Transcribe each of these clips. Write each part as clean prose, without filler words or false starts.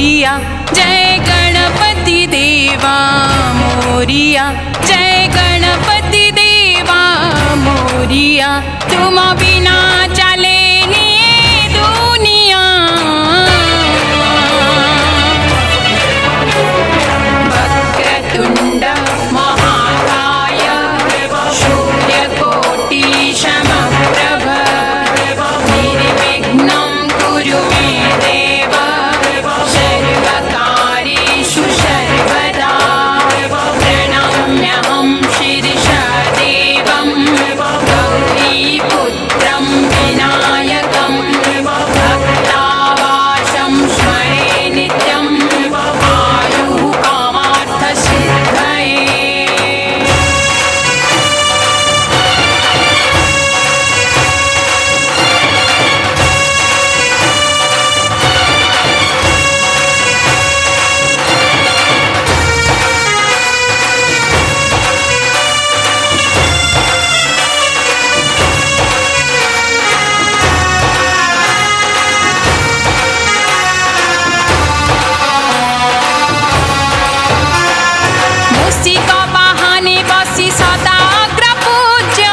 मोरिया जय गणपति देवा मोरिया जय गणपति देवा मोरिया तुम बिना चले नी दुनिया वक्रतुंड महाकाय सूर्यकोटि समप्रभ निर्विघ्नं कुरु मे देव सर्वकार्येषु सर्वदा प्रणम्यहं शिरसा देवं गौरीपुत्रं विनायकं भक्तावासं स्मरे नित्यं आयुः कामार्थसिद्धये। मूषिका वाहने बसी सदा अग्रपूज्य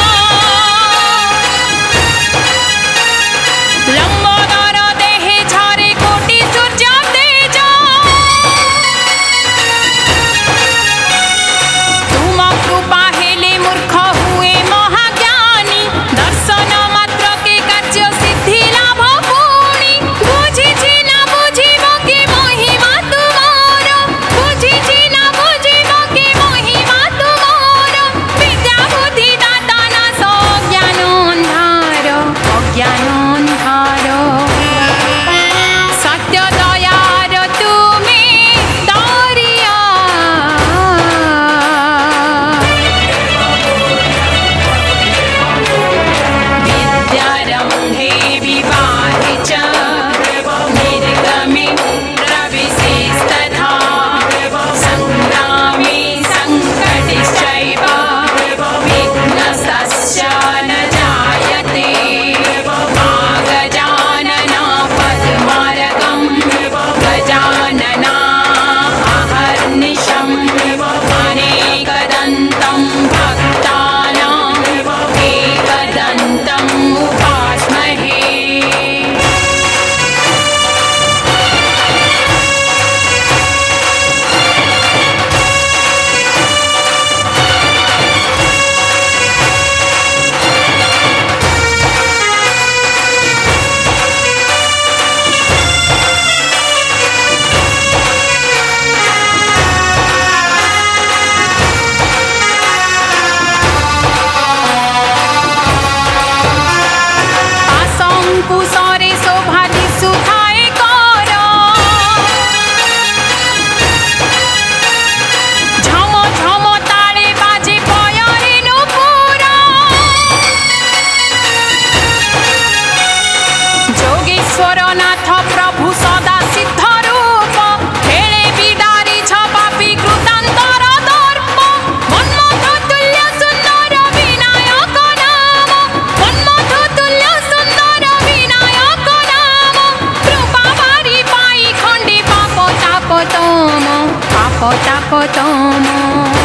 लंबोदर देहे झरे कोटि सूर्य तेज तुम कृपा हेले मूर्ख हुए महाज्ञानी दर्शन मात्र के कार्य सिद्धि लाभ पुणी बुझिछि ना बुझिब कि महिमा तुमर बुझिछि ना बुझिब कि महिमा तुमर विद्या बुद्धि दाता नाश अज्ञान अन्धार सत्य दयार तुमे दरिया विद्यारम्भे विवाहे च निर्गमे प्रविशेस्तथा संग्रामे संकटश्चैव विघ्नस्तस्य न जायते गजानना पद्मार्गं गजानना अहर्निशम् अनेकदन्तं भक्तानां एकदन्तम् उपास्महे। आशंकुशरे शोभाति सुखाय कर झम झम ताळे बाजे पयरे नुपुर जोगेश्वर नाथ प्रभु सदा सिद्ध रूप खेळे बिडारी छपापी कृतांतर दर्प मन्मथ तुल्य सुंदर विनायक नाम मन्मथ तुल्य सुंदर विनायक नाम कृपा बारी पाई खंडे पाप ताप तम